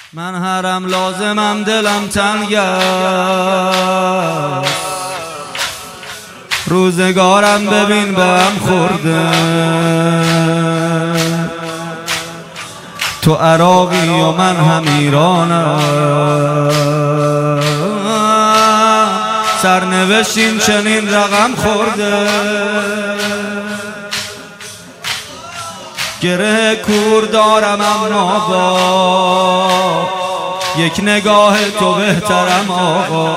من هرم لازمم دلم تنگ است، روزگارم ببین به هم خورده. تو عراقی و من هم ایرانم، سرنوشتیم چنین رقم خورده. گره کور دارم اما با یک نگاه تو بهترم آقا.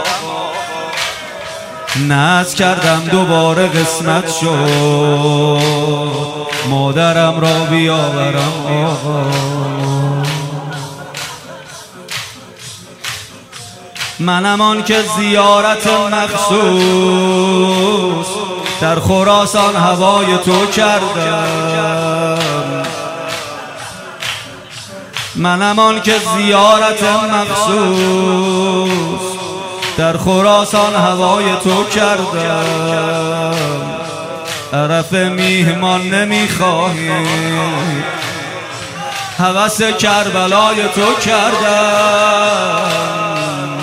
ناز کردم دوباره قسمت شد، مادرم را بیاورم آقا. منم آن که زیارت مخصوص در خراسان هوای تو کردم. منم آن که زیارت مخصوص در خراسان هوای تو کردم. عرف میهمان نمیخواهی، هوس کربلای تو کردم.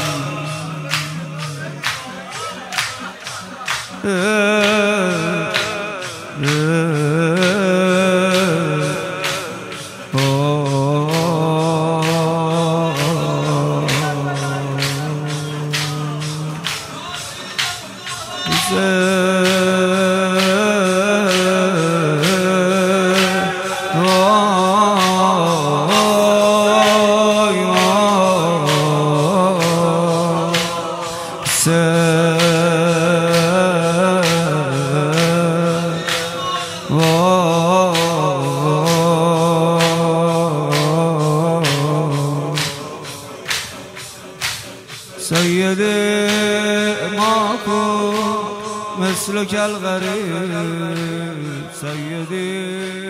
سيدي ماكو مثلك الغريب سيدي.